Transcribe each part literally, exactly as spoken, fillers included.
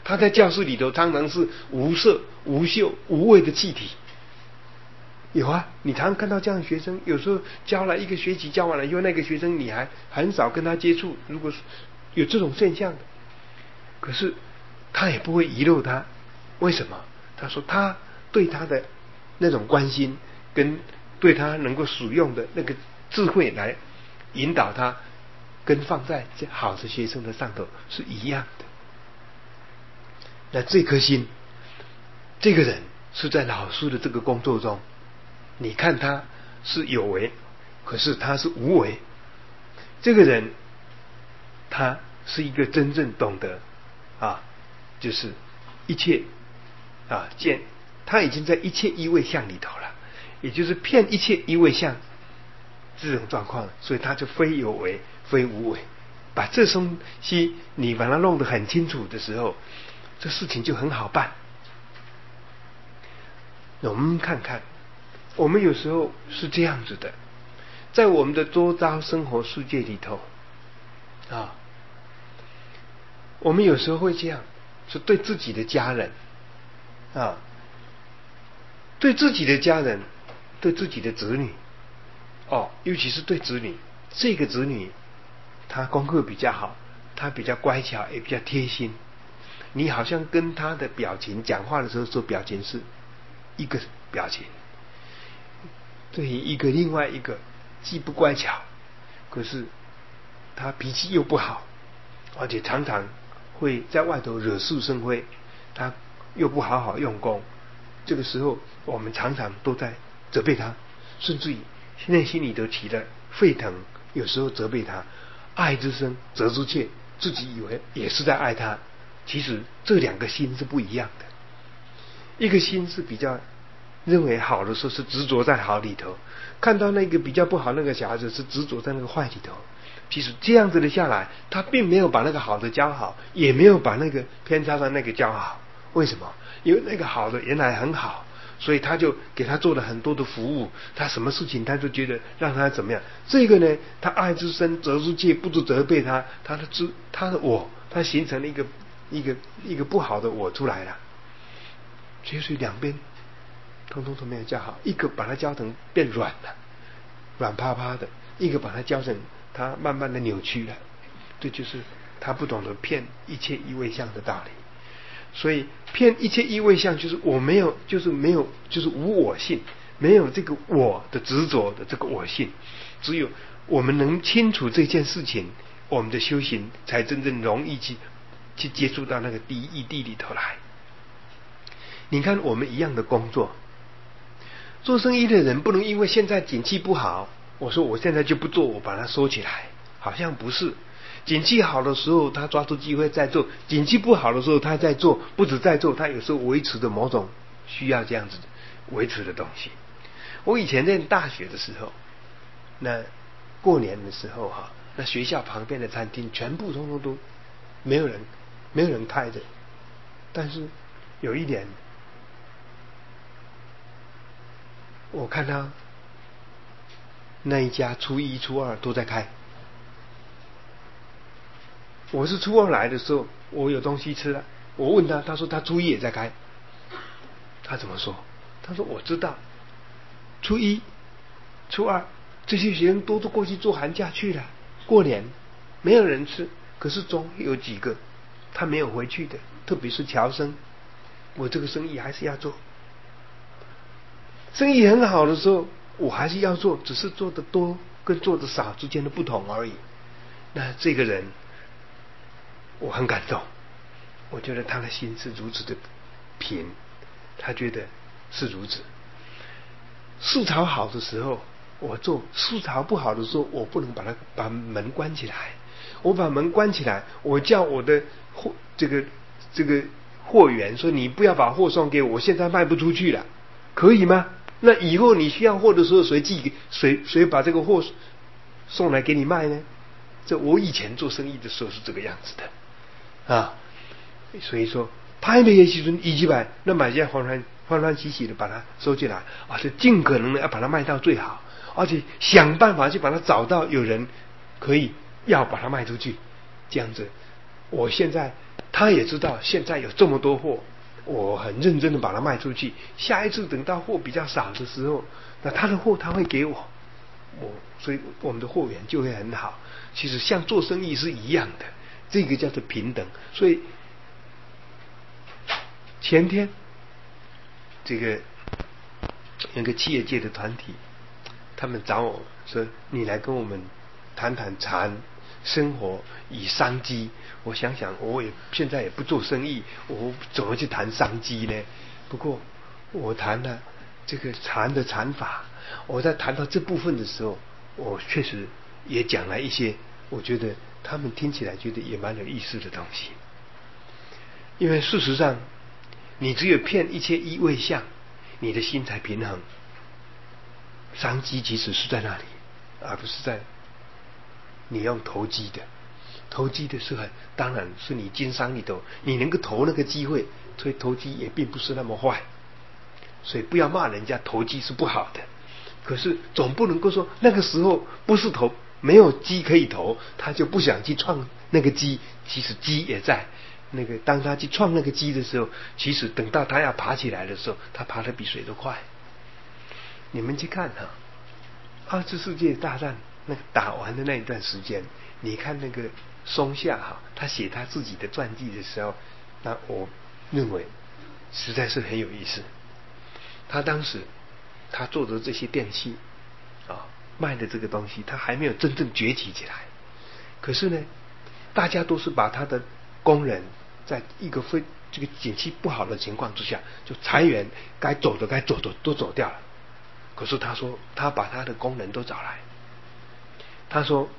他在教室里头常常是无色、无嗅、无味的气体。有啊，你常常看到这样的学生，有时候教了一个学期，教完了以后，那个学生你还很少跟他接触。如果有这种现象的，可是他也不会遗漏他。为什么？他说他对他的那种关心，跟对他能够使用的那个智慧来引导他，跟放在好的学生的上头是一样的。那这颗心，这个人是在老师的这个工作中，你看他是有为，可是他是无为。这个人他是一个真正懂得啊，就是一切啊见，他已经在一切一味相里头了，也就是骗一切一味相这种状况，所以他就非有为非无为。把这东西你把它弄得很清楚的时候，这事情就很好办。我们看看，我们有时候是这样子的，在我们的周遭生活世界里头啊，我们有时候会这样，是对自己的家人啊，对自己的家人，对自己的子女哦，尤其是对子女，这个子女他功课比较好，他比较乖巧，也比较贴心，你好像跟他的表情讲话的时候做表情是一个表情，对于一个另外一个既不乖巧，可是他脾气又不好，而且常常会在外头惹是生非，他又不好好用功，这个时候我们常常都在责备他，甚至于内心里头起了沸腾，有时候责备他，爱之深责之切，自己以为也是在爱他，其实这两个心是不一样的。一个心是比较认为好的时候是执着在好里头，看到那个比较不好那个小孩子是执着在那个坏里头。其实这样子的下来，他并没有把那个好的教好，也没有把那个偏差的那个教好。为什么？因为那个好的原来很好，所以他就给他做了很多的服务，他什么事情他就觉得让他怎么样。这个呢，他爱之深责之切，不知责备他，他的知他的我，他形成了一个一个一个不好的我出来了。所以两边通通都没有教好，一个把它教成变软了，软趴趴的；一个把它教成它慢慢的扭曲了。这就是他不懂得骗一切一味相的道理。所以骗一切一味相就是我没有，就是没有，就是无我性，没有这个我的执着的这个我性。只有我们能清楚这件事情，我们的修行才真正容易去去接触到那个第一义谛里头来。你看我们一样的工作，做生意的人不能因为现在景气不好，我说我现在就不做，我把它收起来，好像不是。景气好的时候他抓住机会在做，景气不好的时候他在做，不止在做，他有时候维持的某种需要这样子维持的东西。我以前念大学的时候，那过年的时候哈，那学校旁边的餐厅全部通通都没有人没有人开的，但是有一年我看他那一家初一初二都在开。我是初二来的时候，我有东西吃了，我问他，他说他初一也在开。他怎么说？他说我知道初一初二这些学生都都过去做寒假去了，过年没有人吃，可是总有几个他没有回去的，特别是侨生，我这个生意还是要做。生意很好的时候我还是要做，只是做的多跟做的少之间的不同而已。那这个人我很感动，我觉得他的心是如此的平，他觉得是如此。市场好的时候我做，市场不好的时候我不能把它把门关起来，我把门关起来，我叫我的货这个这个货源说你不要把货送给我，我现在卖不出去了，可以吗？那以后你需要货的时候谁寄给谁谁把这个货送来给你卖呢？这我以前做生意的时候是这个样子的啊，所以说拍卖的时候一几百，那买家欢欢欢欢喜喜的把它收进来，而且尽可能的要把它卖到最好，而且想办法去把它找到有人可以要把它卖出去，这样子我现在他也知道现在有这么多货，我很认真的把它卖出去，下一次等到货比较少的时候，那他的货他会给我，我所以我们的货源就会很好。其实像做生意是一样的，这个叫做平等。所以前天这个有个企业界的团体，他们找我说你来跟我们谈谈禅生活与商机。我想想，我也现在也不做生意，我怎么去谈商机呢？不过我谈了这个禅的禅法，我在谈到这部分的时候，我确实也讲了一些我觉得他们听起来觉得也蛮有意思的东西。因为事实上你只有骗一切一味相，你的心才平衡。商机其实是在那里，而不是在你用投机的。投机的是很当然是你经商里头你能够投那个机会，所以投机也并不是那么坏。所以不要骂人家投机是不好的，可是总不能够说那个时候不是投没有机可以投，他就不想去创那个机，其实机也在那个当他去创那个机的时候，其实等到他要爬起来的时候，他爬得比谁都快。你们去看哈、啊，二次世界大战那个打完的那一段时间，你看那个松下哈，他写他自己的传记的时候，那我认为实在是很有意思。他当时他做的这些电器啊，卖的这个东西，他还没有真正崛起起来。可是呢，大家都是把他的工人在一个非这个景气不好的情况之下，就裁员，该走的该走的都走掉了。可是他说，他把他的工人都找来，他说，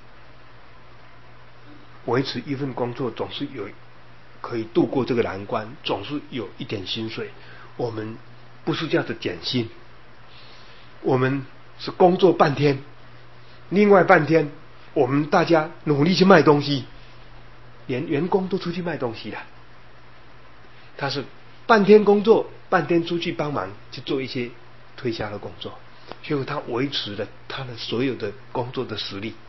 维持一份工作总是有可以度过这个难关，总是有一点薪水。我们不是叫做减薪，我们是工作半天，另外半天我们大家努力去卖东西，连员工都出去卖东西了。他是半天工作，半天出去帮忙去做一些推销的工作，结果他维持了他的所有的工作的实力。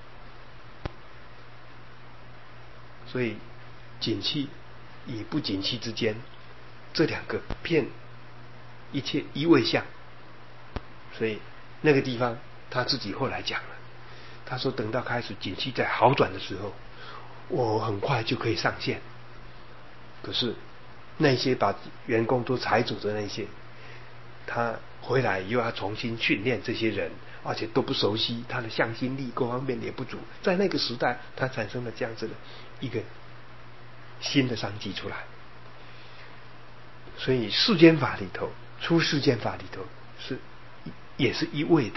所以景气与不景气之间，这两个骗一切一味相。所以那个地方他自己后来讲了，他说等到开始景气在好转的时候，我很快就可以上线。可是那些把员工都裁走的那些，他回来又要重新训练这些人，而且都不熟悉，他的向心力各方面也不足。在那个时代，他产生了这样子的一个新的商机出来。所以世间法里头，出世间法里头是也是一味的。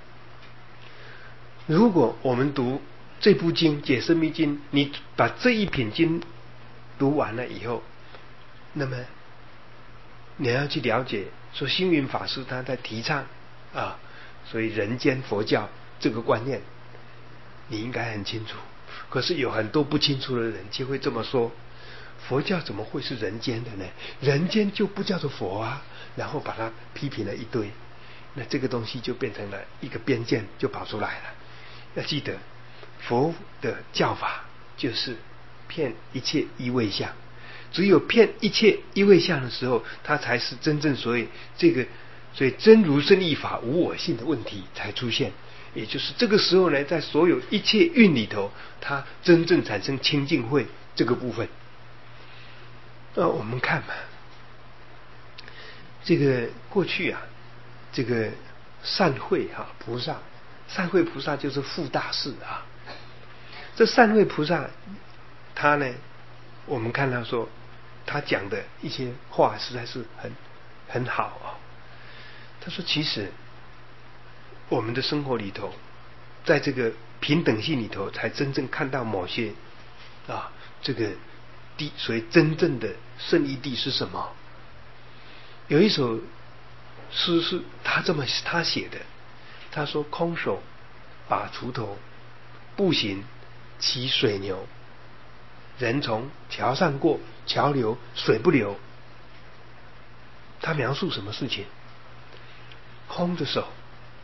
如果我们读这部经《解深密经》，你把这一品经读完了以后，那么你要去了解说星云法师他在提倡啊，所以人间佛教这个观念你应该很清楚。可是有很多不清楚的人就会这么说，佛教怎么会是人间的呢？人间就不叫做佛啊，然后把它批评了一堆，那这个东西就变成了一个边界就跑出来了。要记得佛的教法就是骗一切一味相，只有骗一切一味相的时候，它才是真正所谓这个所以真如生义法无我性的问题才出现。也就是这个时候呢，在所有一切蕴里头，它真正产生清净慧这个部分。那我们看嘛，这个过去啊，这个善慧哈、啊、菩萨，善慧菩萨就是富大士啊。这善慧菩萨他呢，我们看到说他讲的一些话实在是很很好啊。他说其实我们的生活里头，在这个平等性里头才真正看到某些啊这个地，所以真正的圣义地是什么。有一首诗是他这么他写的，他说空手把锄头，步行骑水牛，人从桥上过，桥流水不流。他描述什么事情？空的手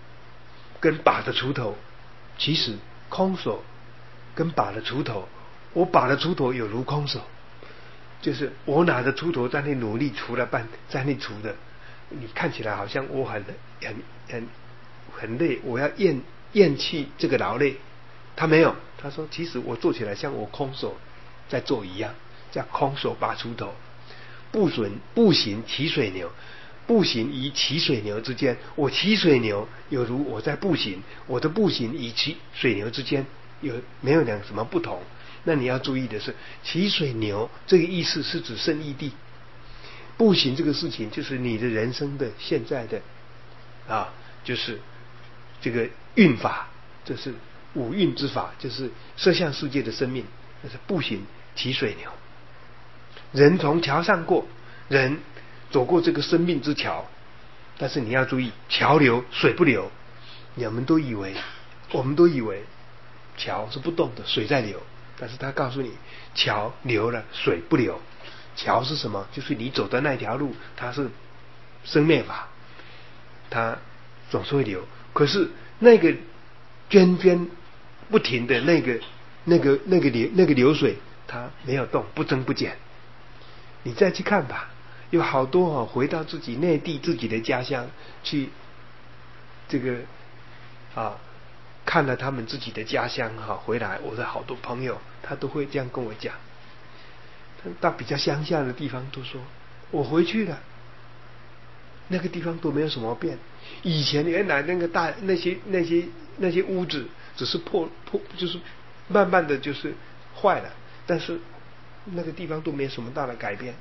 跟把的锄头，其实空手跟把的锄头我把的锄头有如空手，就是我拿着锄头在那努力锄了半，在那锄的，你看起来好像我很很很很累，我要厌厌弃这个劳累。他没有，他说其实我做起来像我空手在做一样，叫空手拔锄头。步行步行骑水牛，步行与骑水牛之间，我骑水牛有如我在步行，我的步行与骑水牛之间有没有两什么不同？那你要注意的是，骑水牛这个意思是指圣义地，步行这个事情就是你的人生的现在的啊，就是这个运法，这是五运之法，就是色相世界的生命，那是步行骑水牛。人从桥上过，人走过这个生命之桥，但是你要注意，桥流水不流。你们都以为，我们都以为桥是不动的，水在流，但是他告诉你，桥流了，水不流。桥是什么？就是你走的那条路，它是生灭法，它总是会流。可是那个涓涓不停的那个那个那个流那个流水，它没有动，不增不减。你再去看吧，有好多哦，回到自己内地、自己的家乡去，这个啊，看了他们自己的家乡哈、啊，回来，我的好多朋友他都会这样跟我讲。到比较乡下的地方都说，我回去了，那个地方都没有什么变。以前原来那个大那些那些那些屋子只是破破，就是慢慢的就是坏了，但是那个地方都没有什么大的改变。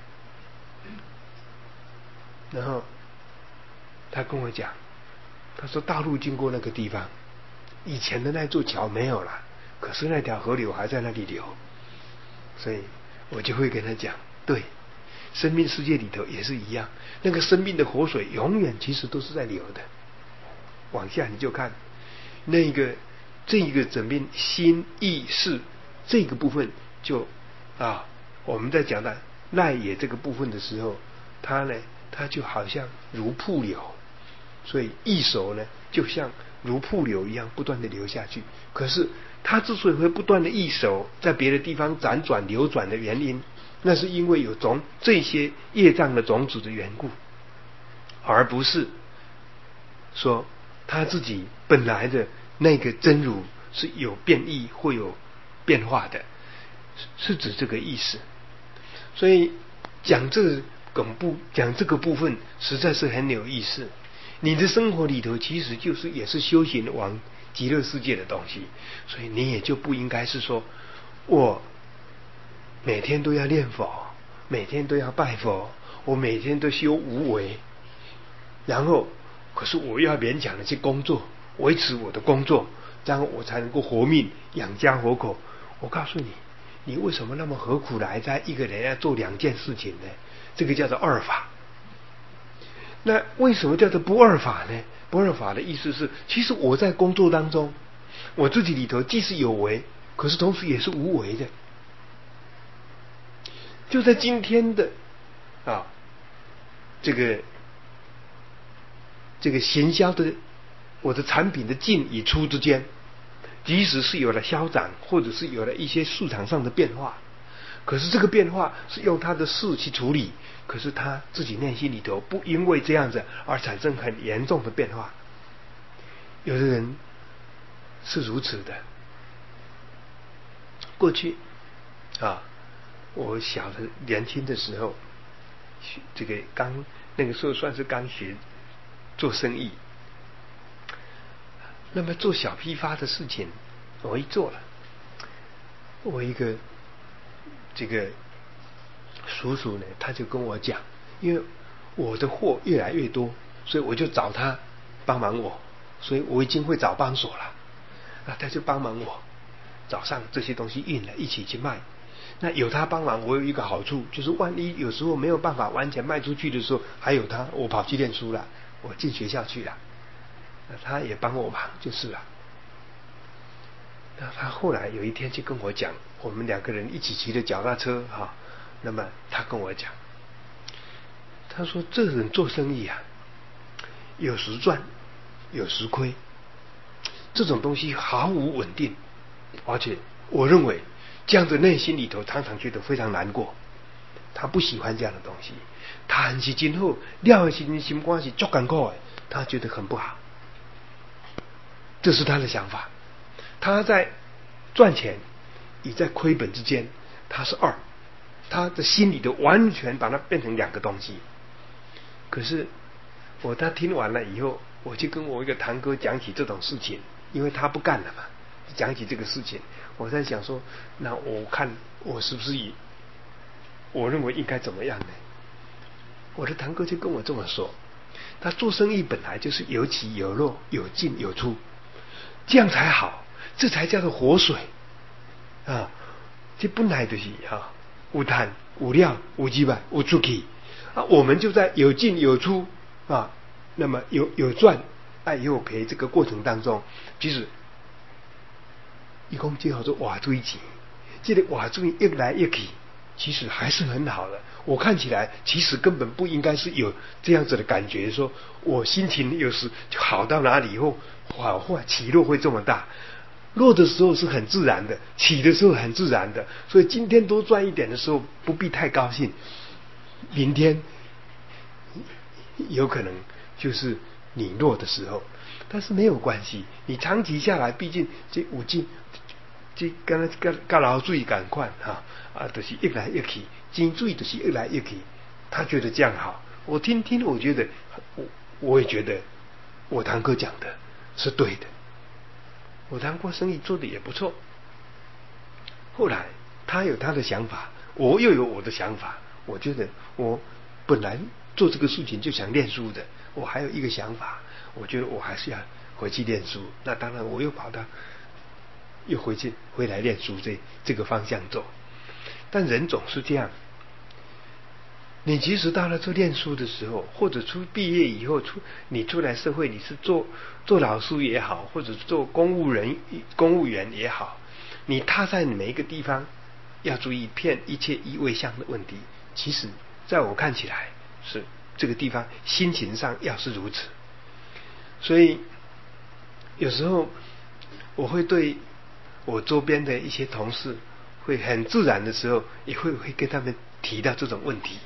然后他跟我讲，他说大陆经过那个地方，以前的那座桥没有了，可是那条河流还在那里流。所以我就会跟他讲，对，生命世界里头也是一样，那个生命的活水永远其实都是在流的。往下你就看那个这个整片心意识这个部分，就啊我们在讲到赖也这个部分的时候，它呢它就好像如瀑流，所以一手呢就像如瀑流一样不断的流下去。可是它之所以会不断的一手在别的地方辗转流转的原因，那是因为有种这些业障的种子的缘故，而不是说他自己本来的那个真如是有变异会有变化的，是指这个意思。所以讲这个梗部讲这个部分实在是很有意思。你的生活里头其实就是也是修行往极乐世界的东西，所以你也就不应该是说我每天都要念佛，每天都要拜佛，我每天都修无为，然后可是我要勉强的去工作，维持我的工作，这样我才能够活命养家活口。我告诉你，你为什么那么何苦来在一个人要做两件事情呢？这个叫做二法。那为什么叫做不二法呢？不二法的意思是，其实我在工作当中，我自己里头既是有为，可是同时也是无为的。就在今天的啊，这个这个行销的我的产品的进与出之间，即使是有了消长，或者是有了一些市场上的变化，可是这个变化是用他的事去处理，可是他自己内心里头不因为这样子而产生很严重的变化。有的人是如此的。过去啊，我小的年轻的时候，这个刚那个时候算是刚学做生意，那么做小批发的事情我一做了，我一个这个叔叔呢，他就跟我讲，因为我的货越来越多，所以我就找他帮忙我，所以我已经会找帮手了，那他就帮忙我早上这些东西运了一起去卖。那有他帮忙，我有一个好处，就是万一有时候没有办法完全卖出去的时候，还有他，我跑去念书了，我进学校去了，那他也帮我忙就是了。那他后来有一天就跟我讲，我们两个人一起骑着脚踏车哈，那么他跟我讲，他说这人做生意啊，有时赚有时亏，这种东西毫无稳定，而且我认为这样子内心里头常常觉得非常难过，他不喜欢这样的东西，他很是今后廖心心关系足艰苦的，他觉得很不好，这是他的想法。他在赚钱与在亏本之间，他是二，他的心里头完全把它变成两个东西。可是我他听完了以后，我就跟我一个堂哥讲起这种事情，因为他不干了嘛，讲起这个事情，我在想说，那我看我是不是以我认为应该怎么样呢？我的堂哥就跟我这么说，他做生意本来就是有起有落，有进有出，这样才好，这才叫做活水啊！这本来就是啊，有赚有料有几百有出去啊，我们就在有进有出啊，那么有有赚啊也有赔这个过程当中，其实一共就好做瓦水钱，这个瓦水一来一去，其实还是很好的。我看起来其实根本不应该是有这样子的感觉，说我心情有时就好到哪里以后，好或起落会这么大。落的时候是很自然的，起的时候很自然的，所以今天多赚一点的时候不必太高兴，明天有可能就是你落的时候，但是没有关系，你长期下来，毕竟这五金这跟那跟跟老水赶快哈啊，就是一来一去，金水就是一来一去，他觉得这样好，我听听，我觉得我我也觉得我堂哥讲的是对的。我堂哥生意做的也不错，后来他有他的想法，我又有我的想法。我觉得我本来做这个事情就想念书的，我还有一个想法，我觉得我还是要回去念书。那当然，我又跑到又回去回来念书这这个方向走。但人总是这样，你即使到了做念书的时候，或者出毕业以后出你出来社会，你是做做老师也好，或者做公务人公务员也好，你踏在每一个地方，要注意骗一切一味相的问题。其实在我看起来是这个地方心情上要是如此，所以有时候我会对我周边的一些同事，会很自然的时候也会会跟他们提到这种问题。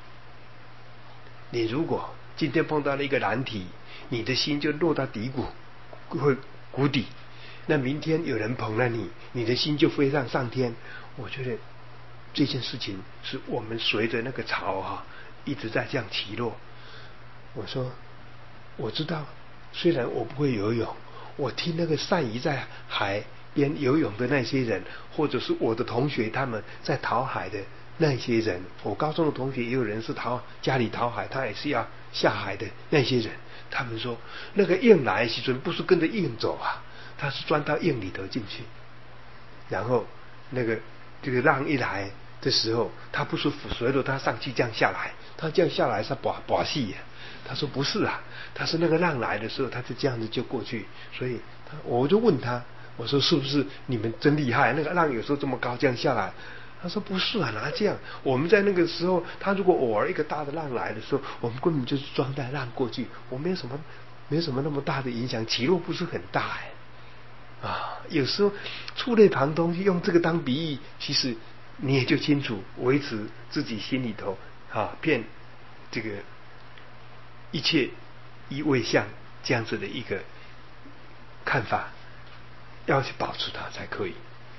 你如果今天碰到了一个难题，你的心就落到低谷，会谷底，那明天有人捧了你，你的心就飞上上天。我觉得这件事情是我们随着那个潮啊，一直在这样起落。我说我知道，虽然我不会游泳，我听那个善于在海边游泳的那些人，或者是我的同学他们在讨海的那些人，我高中的同学也有人是讨家里讨海，他也是要下海的那些人，他们说那个硬来时阵不是跟着硬走啊，他是钻到硬里头进去，然后那个这个浪一来的时候，他不是随着他上去这样下来，他这样下来是把把戏呀。他说不是啊，他是那个浪来的时候，他就这样子就过去。所以他我就问他，我说是不是你们真厉害？那个浪有时候这么高，这样下来。他说不是啊，哪这样？我们在那个时候，他如果偶尔一个大的浪来的时候，我们根本就是装在浪过去，我没有什么，没有什么那么大的影响，起落不是很大哎。啊，有时候触类旁通，用这个当比喻，其实你也就清楚维持自己心里头啊，骗这个一切一味相这样子的一个看法，要去保持它才可以。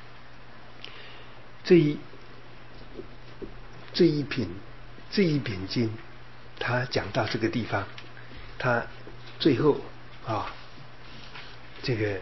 这一这一品这一品经，他讲到这个地方，他最后啊，这个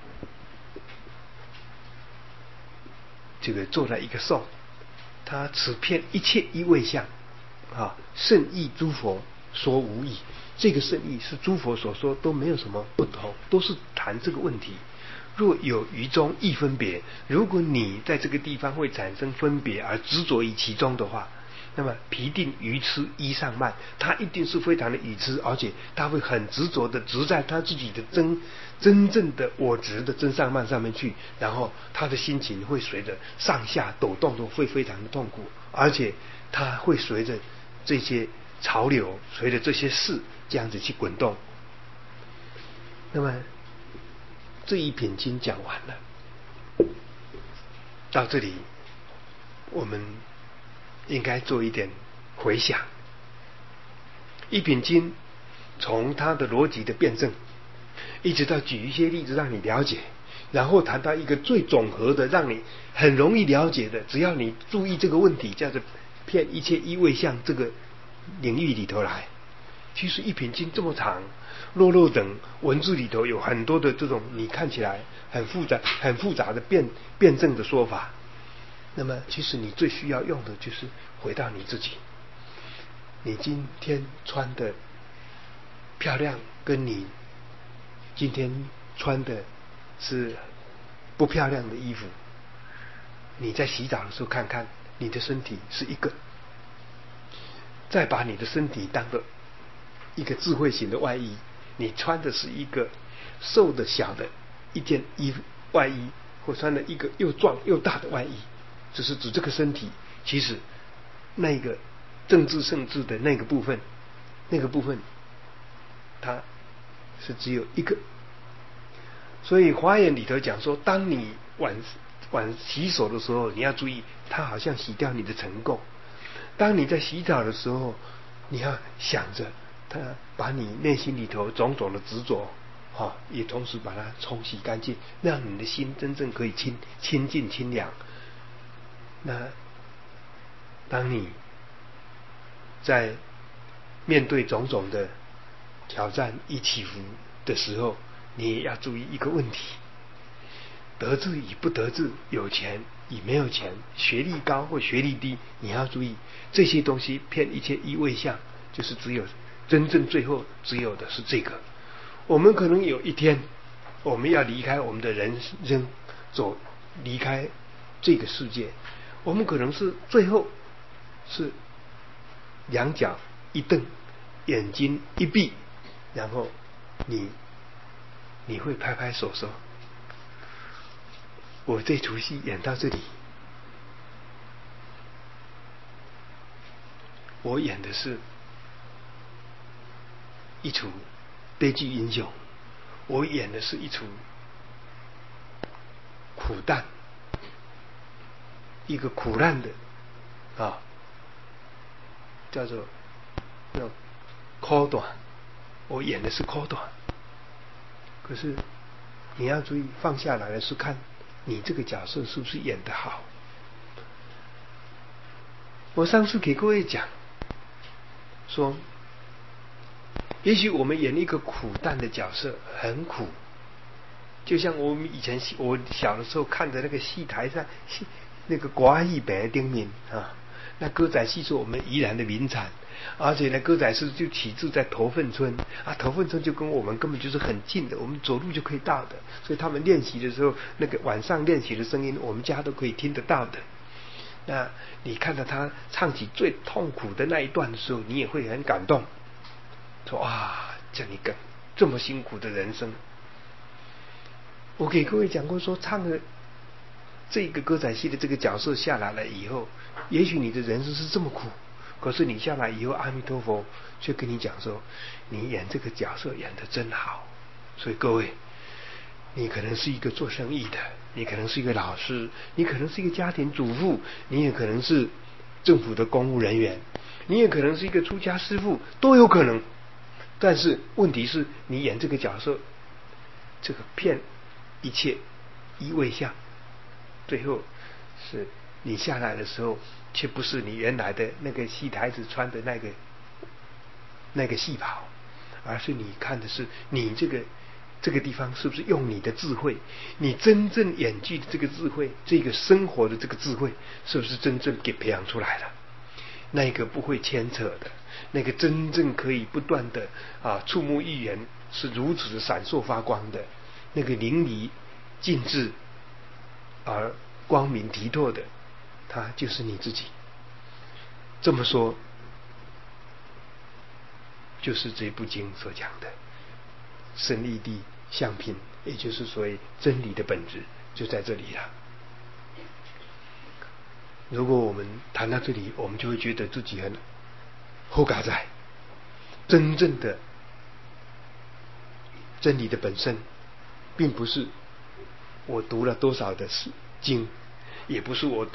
这个做了一个颂，他此片一切一味相啊，圣意诸佛说无异。这个圣意是诸佛所说，都没有什么不同，都是谈这个问题。若有于中亦分别，如果你在这个地方会产生分别而执着于其中的话，那么必定愚痴依上慢，他一定是非常的愚痴，而且他会很执着的执在他自己的真真正的我执的真上慢上面去，然后他的心情会随着上下抖动，都会非常的痛苦，而且他会随着这些潮流，随着这些事这样子去滚动。那么这一品经讲完了，到这里我们应该做一点回想。一品经从它的逻辑的辩证，一直到举一些例子让你了解，然后谈到一个最总和的，让你很容易了解的，只要你注意这个问题，叫做骗一切依位相这个领域里头来。其实一品经这么长，落落等文字里头有很多的这种你看起来很复杂、很复杂的辩辩证的说法。那么，其实你最需要用的就是回到你自己。你今天穿的漂亮，跟你今天穿的是不漂亮的衣服，你在洗澡的时候看看，你的身体是一个，再把你的身体当做一个智慧型的外衣，你穿的是一个瘦的小的一件衣服外衣，或穿了一个又壮又大的外衣，只是指这个身体，其实那个政治圣治的那个部分，那个部分它是只有一个。所以华严里头讲说，当你晚晚洗手的时候，你要注意，它好像洗掉你的尘垢。当你在洗澡的时候，你要想着它把你内心里头种种的执着，哈、哦，也同时把它冲洗干净，让你的心真正可以清清净清凉。那当你在面对种种的挑战一起伏的时候，你也要注意一个问题：得志与不得志，有钱与没有钱，学历高或学历低，你要注意这些东西骗一切依位相，就是只有真正最后只有的是这个。我们可能有一天我们要离开我们的人生，走离开这个世界，我们可能是最后是两脚一蹬，眼睛一闭，然后你你会拍拍手说，我这出戏演到这里，我演的是一出悲剧英雄，我演的是一出苦难，一个苦难的啊，叫做那种苦短，我演的是苦短。可是你要注意，放下来的是看你这个角色是不是演得好。我上次给各位讲说，也许我们演一个苦难的角色很苦，就像我们以前我小的时候看的那个戏台上戏那个国戏白丁面啊，那歌仔戏是我们宜兰的名产，而且呢歌仔戏就起自在头份村啊，头份村就跟我们根本就是很近的，我们走路就可以到的，所以他们练习的时候，那个晚上练习的声音我们家都可以听得到的。那你看到他唱起最痛苦的那一段的时候，你也会很感动，说啊，这样一个这么辛苦的人生。我给各位讲过说，唱了这个歌仔戏的这个角色下来了以后，也许你的人生是这么苦，可是你下来以后，阿弥陀佛却跟你讲说，你演这个角色演得真好。所以各位，你可能是一个做生意的，你可能是一个老师，你可能是一个家庭主妇，你也可能是政府的公务人员，你也可能是一个出家师父，都有可能。但是问题是你演这个角色，这个骗一切依位相，最后是你下来的时候，却不是你原来的那个戏台子穿的那个那个戏袍，而是你看的是你这个这个地方是不是用你的智慧，你真正演技的这个智慧，这个生活的这个智慧，是不是真正给培养出来了？那个不会牵扯的，那个真正可以不断的啊触目欲言，是如此的闪烁发光的，那个淋漓尽致而光明剔透的，它就是你自己。这么说，就是这部经所讲的胜义谛相品，也就是所谓真理的本质就在这里了。如果我们谈到这里，我们就会觉得自己很后嘎在真正的真理的本身，并不是我读了多少的经，也不是我读了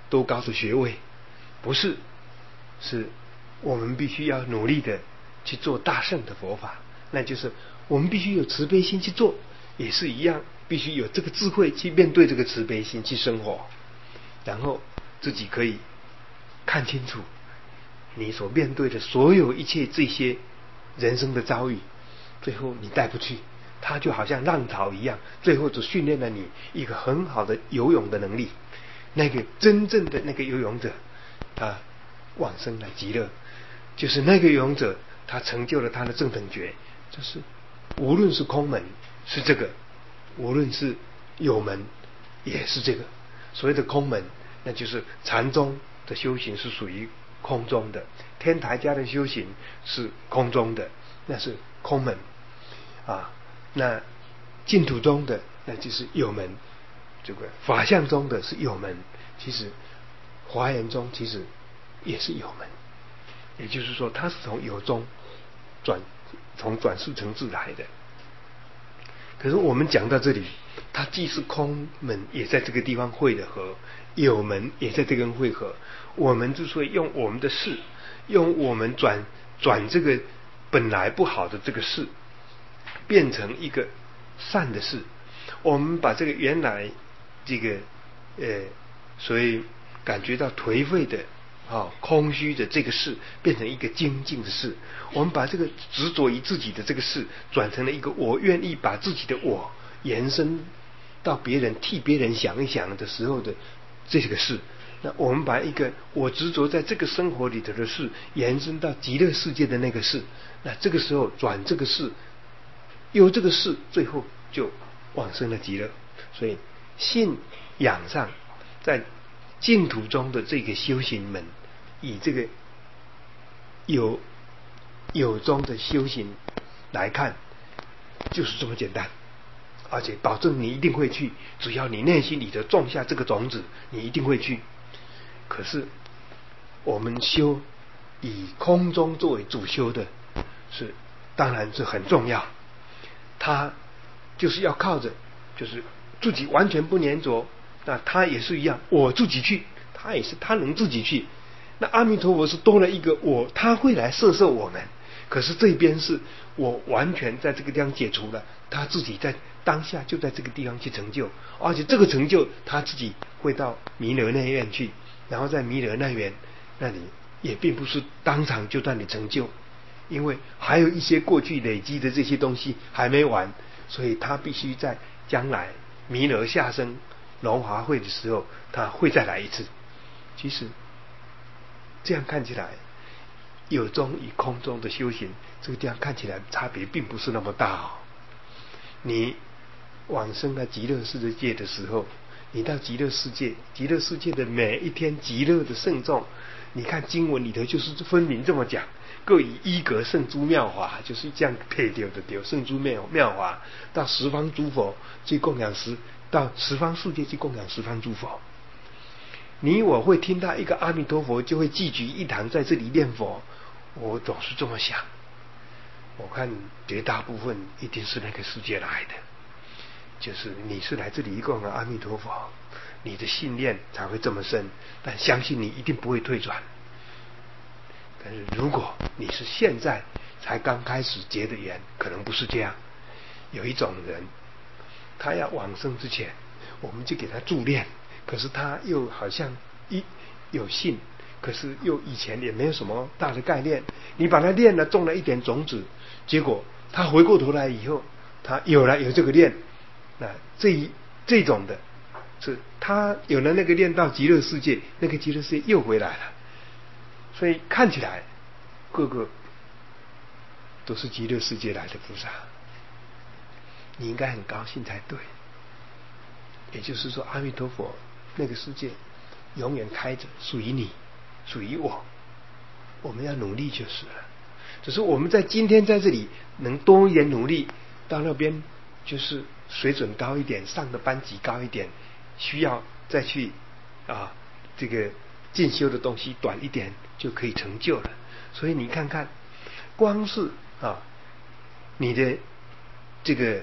多高的学位，不是，是我们必须要努力的去做大乘的佛法，那就是我们必须有慈悲心去做，也是一样，必须有这个智慧去面对这个慈悲心去生活，然后自己可以看清楚你所面对的所有一切这些人生的遭遇，最后你带不去，它就好像浪潮一样，最后只训练了你一个很好的游泳的能力。那个真正的那个游泳者，他往生了极乐，就是那个游泳者，他成就了他的正等觉。就是无论是空门是这个，无论是有门也是这个。所谓的空门，那就是禅宗的修行是属于空中的，天台家的修行是空中的，那是空门啊。那净土中的那就是有门，这个法相中的是有门，其实华严中其实也是有门，也就是说它是从有中转从转世成智来的。可是我们讲到这里，它既是空门也在这个地方汇的合，有门也在这个汇合。我们之所以用我们的事，用我们转转这个本来不好的这个事变成一个善的事，我们把这个原来这个呃所以感觉到颓废的啊、空虚的这个事变成一个精进的事，我们把这个执着于自己的这个事转成了一个我愿意把自己的我延伸到别人，替别人想一想的时候的这个事。那我们把一个我执着在这个生活里头的事延伸到极乐世界的那个事，那这个时候转这个事，由这个事最后就往生了极乐。所以信仰上在净土中的这个修行门，以这个有有中的修行来看，就是这么简单，而且保证你一定会去，只要你内心里头种下这个种子，你一定会去。可是我们修以空中作为主修的，是当然是很重要，他就是要靠着就是自己完全不粘着，那他也是一样，我自己去，他也是他能自己去。那阿弥陀佛是多了一个我，他会来摄受我们，可是这边是我完全在这个地方解除了，他自己在当下就在这个地方去成就，而且这个成就他自己会到弥勒内院去，然后在弥勒内院那里也并不是当场就让你成就，因为还有一些过去累积的这些东西还没完，所以他必须在将来弥勒下生龙华会的时候他会再来一次。其实这样看起来有中与空中的修行，这个地方看起来差别并不是那么大哦。你往生到极乐世界的时候，你到极乐世界，极乐世界的每一天极乐的圣众，你看经文里头就是分明这么讲，各以一格圣诸妙法，就是这样配掉的丢圣诸妙妙法，到十方诸佛去供养十，到十方世界去供养十方诸佛。你我会听到一个阿弥陀佛，就会聚集一堂在这里念佛。我总是这么想，我看绝大部分一定是那个世界来的，就是你是来这里供养阿弥陀佛，你的信念才会这么深，但相信你一定不会退转。但是如果你是现在才刚开始结的缘，可能不是这样。有一种人，他要往生之前，我们就给他助念，可是他又好像一有信，可是又以前也没有什么大的概念，你把他念了，种了一点种子，结果他回过头来以后，他有了有这个念，那这一这种的是他有了那个念到极乐世界，那个极乐世界又回来了。所以看起来个个都是极乐世界来的菩萨，你应该很高兴才对。也就是说阿弥陀佛那个世界永远开着，属于你属于我，我们要努力就是了。只是我们在今天在这里能多一点努力，到那边就是水准高一点，上的班级高一点，需要再去啊这个进修的东西短一点就可以成就了。所以你看看，光是啊你的这个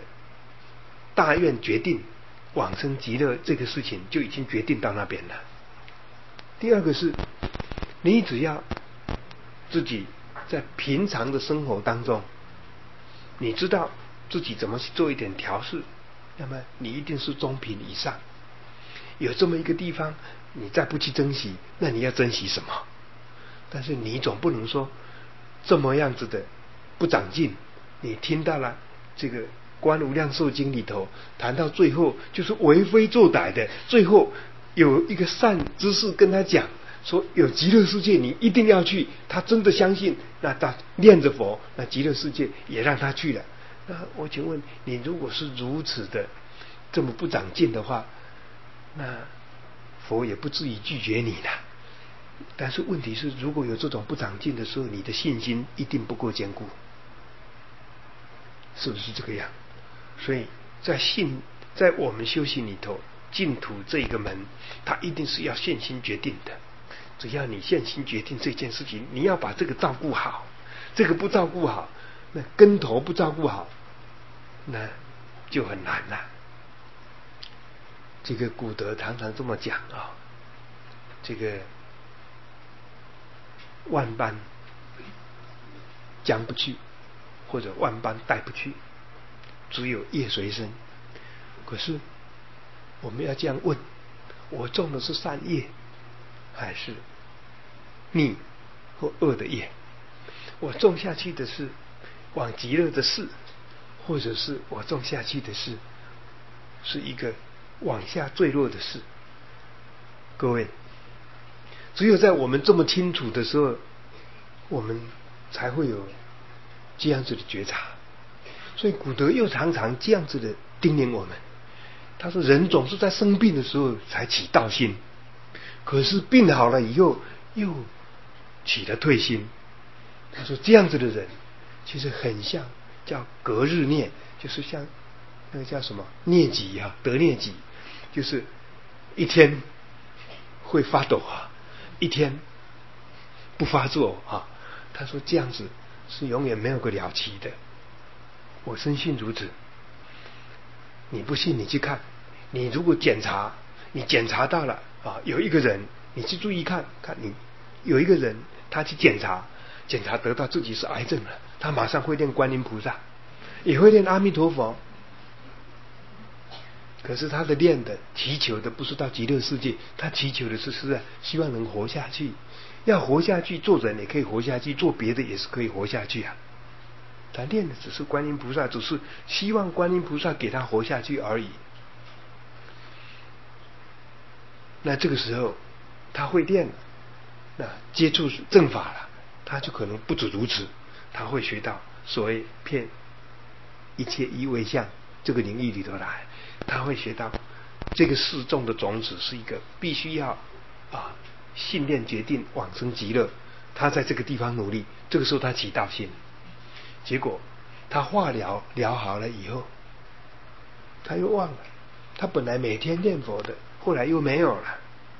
大愿决定往生极乐这个事情，就已经决定到那边了。 第二个是，你只要自己在平常的生活当中，你知道自己怎么去做一点调试，那么你一定是中品以上。有这么一个地方，你再不去珍惜，那你要珍惜什么？但是你总不能说这么样子的不长进。你听到了这个《观无量寿经》里头谈到最后就是为非作歹的，最后有一个善知识跟他讲说有极乐世界你一定要去，他真的相信，那他念着佛，那极乐世界也让他去了。那我请问你，如果是如此的这么不长进的话，那佛也不至于拒绝你了。但是问题是，如果有这种不长进的时候，你的信心一定不够坚固，是不是这个样？所以在信，在我们修行里头，净土这一个门，它一定是要现心决定的。只要你现心决定这件事情，你要把这个照顾好，这个不照顾好，那根头不照顾好，那就很难了。这个古德常常这么讲啊、哦，这个万般将不去，或者万般带不去，只有业随身。可是我们要这样问：我种的是善业，还是逆或恶的业？我种下去的是往极乐的事，或者是我种下去的是是一个往下坠落的事？各位，只有在我们这么清楚的时候，我们才会有这样子的觉察。所以古德又常常这样子的叮咛我们，他说人总是在生病的时候才起道心，可是病好了以后又起了退心。他说这样子的人其实很像叫隔日疟，就是像那个叫什么疟疾啊，得疟疾，就是一天会发抖啊，一天不发作啊。他说这样子是永远没有个了期的。我深信如此。你不信你去看，你如果检查，你检查到了啊，有一个人，你去注意看看，你有一个人他去检查，检查得到自己是癌症了，他马上会念观音菩萨，也会念阿弥陀佛。可是他的念的祈求的不是到极乐世界，他祈求的是是啊，希望能活下去。要活下去，做人也可以活下去，做别的也是可以活下去啊。他念的只是观音菩萨，只是希望观音菩萨给他活下去而已。那这个时候他会念了，那接触正法了，他就可能不止如此，他会学到所谓骗一切依为相这个领域里头来，他会学到这个世众的种子是一个必须要啊信念决定往生极乐，他在这个地方努力，这个时候他起道心。结果他化疗疗好了以后，他又忘了，他本来每天念佛的，后来又没有了，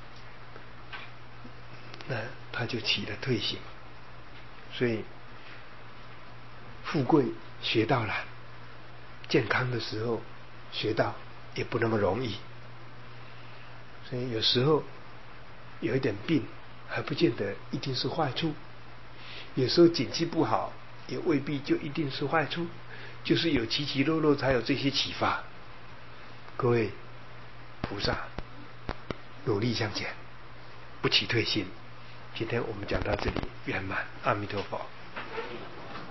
那他就起了退心。所以富贵学到了，健康的时候学到也不那么容易。所以有时候有一点病还不见得一定是坏处，有时候景气不好也未必就一定是坏处，就是有起起落落才有这些启发。各位菩萨努力向前，不起退心。今天我们讲到这里圆满，阿弥陀佛。